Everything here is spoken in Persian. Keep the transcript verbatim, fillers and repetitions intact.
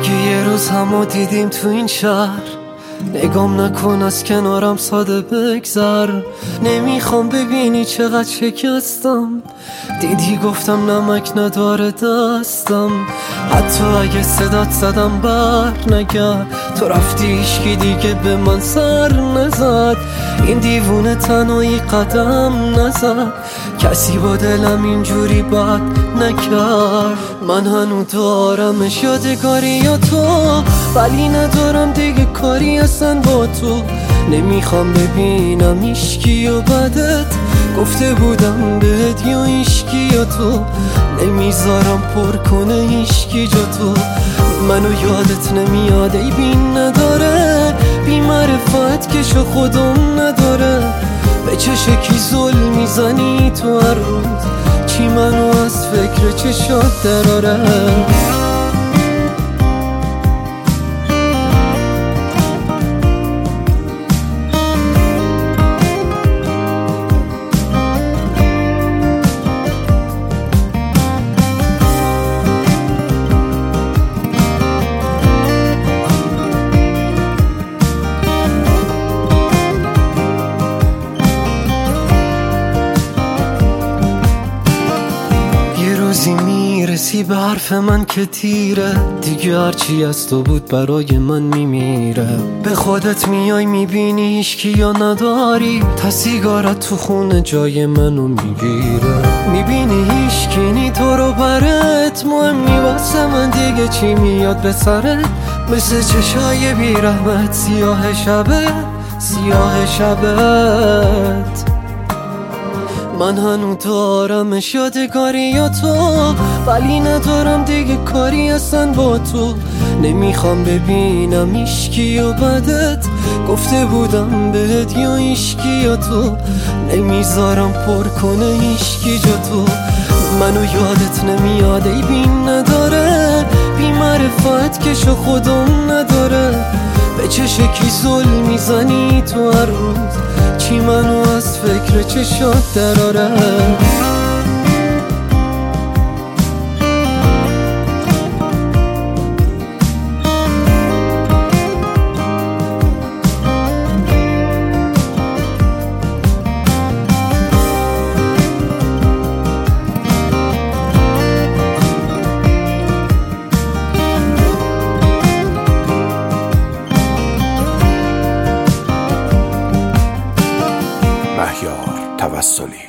اگه یه روز همو دیدیم تو این شهر، نگام نکن از کنارم ساده بگذر. نمیخوام ببینی چقدر شکستم، دیدی گفتم نمک نداره دستم. حتی اگه صدات زدم بر نگرد، تو رفتی هیچکی دیگه به من سر نزد. این دیوونه تنهایی قدم نزد، کسی با دلم اینجوری بد نکرد. من هنو دارمش یادگاری یا تو، ولی ندارم دیگه کاری اصلا با تو. نمیخوام ببینم ایشکی و بدت، گفته بودم بهت یا ایشکی یا تو. نمیذارم پر کنه ایشکی جا تو. منو یادت نمیاد ای بین نداره، بی معرفت کشو خودم نداره. به چه شکلی ظلم میزنی تو هر روز، چی منو از فکر چشات دراره. روزی میرسی به حرف من که تیره، دیگه هرچی از تو بود برای من میمیره. به خودت میای میبینی هیچکی یا نداری، تا سیگارت تو خونه جای منو میگیره. میبینی هیچکی نی تو رو برات مهمی، واسه من دیگه چی میاد به سرت. مثل چشای بی رحمت سیاه شبه سیاه شبت. من هنو دارمش یادگاری یا تو، ولی ندارم دیگه کاری اصلا با تو. نمیخوام ببینم ایشکی و بدت، گفته بودم بهت یا ایشکی یا تو. نمیذارم پر کنه ایشکی جا تو. منو یادت نمیاد ای بین نداره، بی معرفت کشو خودم نداره. به چه شکلی ظلم میزنی تو هر روز، چی منو از فکر چشات دراره. مهیار توسلی.